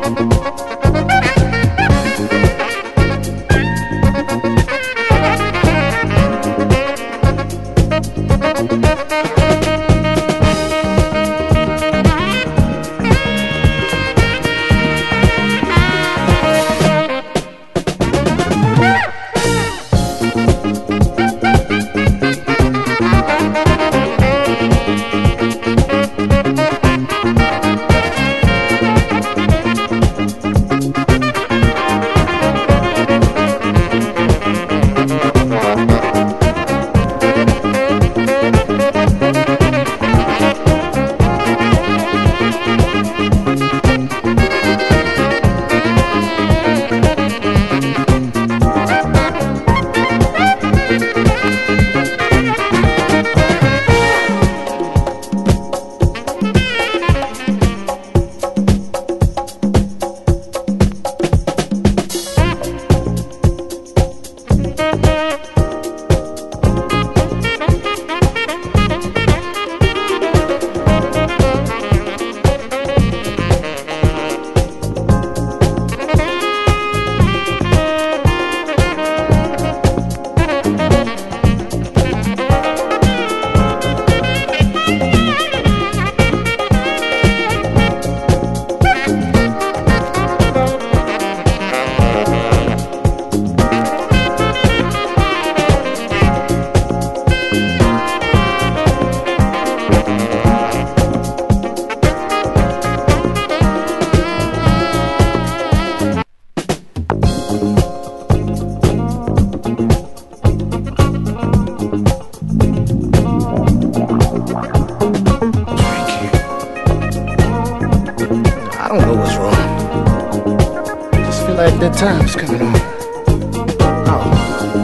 That time's coming on. Oh.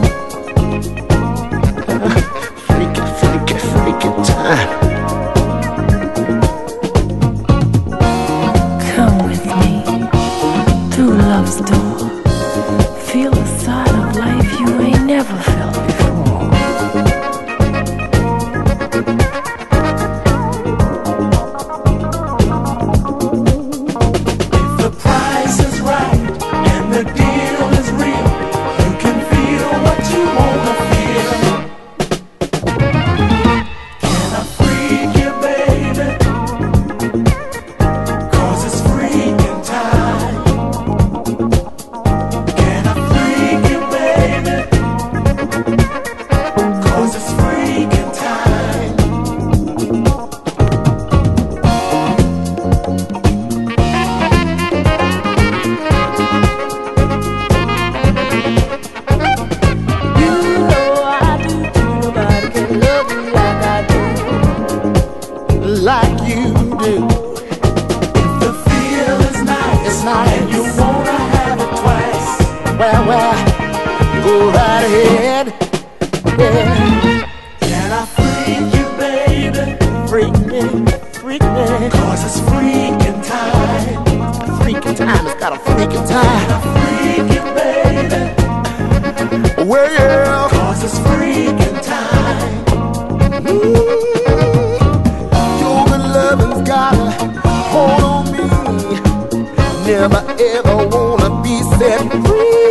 Freaky time. Come with me through love's door. Feel a side of life you ain't never felt before. If the price is right, the deal is real. You can feel what you wanna feel. Can I freak you, baby? 'Cause it's freaking time. Can I freak you, baby? 'Cause it's freaking time. Like you do. If the feel is nice, it's nice, and you wanna have it twice, well, go right ahead. Yeah. can I freak you, baby? Freak me. 'Cause it's freaking time. Freaking time, it's got a freaking time. Can I freak you, baby? Well, yeah. 'Cause it's freaking time. Your good loving's got a hold on me. Never ever wanna be set free.